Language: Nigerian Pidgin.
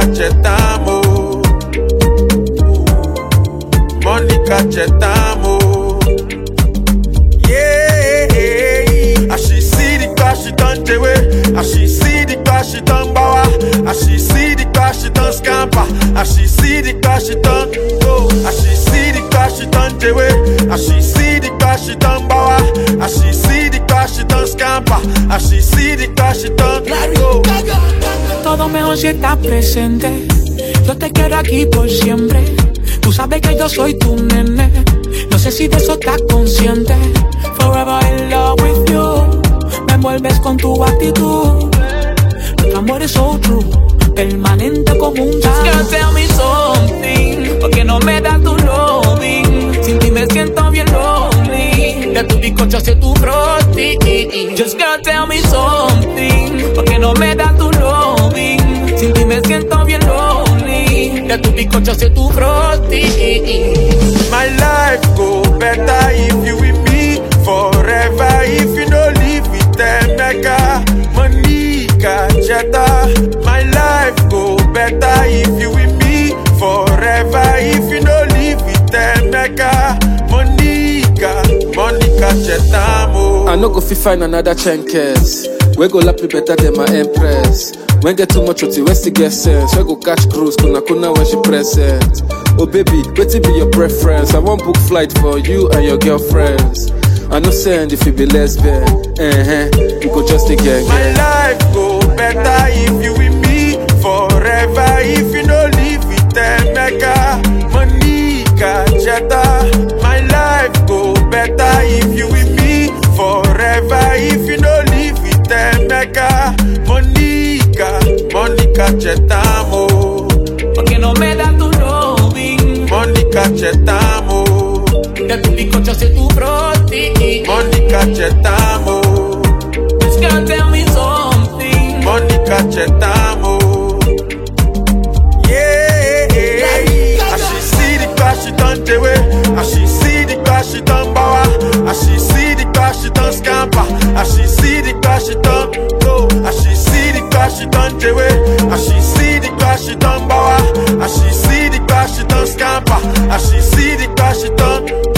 Chetamo, Monica Chetamo. Yeah, as she see the car, she turn away. As she see the car, she turn bawa. As she see the car, she turn scamper. As she see the car, she turn go. As she see the car, she turn away. As she see the car, she turn bawa. As she see the car, she turn scamper. As she see the car, she turn go. Todo mejor si estás presente. Yo te quiero aquí por siempre. Tú sabes que yo soy tu nene. No sé si de eso estás consciente. Forever in love with you. Me envuelves con tu actitud. Nuestro amor es so true. Permanente como un Just girl, tell me something. Porque no me das tu loving. Sin ti me siento bien lonely. De tu bizcocho hacia tu frosty. Just girl, tell me something. Porque no me das tu loving. Sin ti me siento bien lonely. De tu bizcocho hacia tu frosty. My life go better if you with me forever. If you don't live with them, Mecca, Monica Jetta. My life go better if you with me forever. If you don't live with them, Mecca, Monica Chetamo. I no go fit find another chankers. We go lap me better than my empress. When get too much oti, we still get sense. We go catch cruise, kuna when she present. Oh baby, wetin be your preference? I want book flight for you and your girlfriends. I no send if you be lesbian. We go just take gang. My life go better if you with me forever. If you no live with them, Mecca, Monica Jetta. My life go better if you with me forever. If you no live with them, Mecca, Monica Chetamo. Porque no me das tu loving. Monica Chetamo. De tu bizcocho hacia tu frosty. Monica Chetamo. Just girl, tell me something. Monica Chetamo. Yeah, as she see the car, she turn away. As she see the car, she turn bawa. As she see the car, she turn scamper. As she see the car, she turn go. As she see the car, she turn away. As she see the car, she turn bawa. As she see the car, she turn scamper. As she see the car, she turn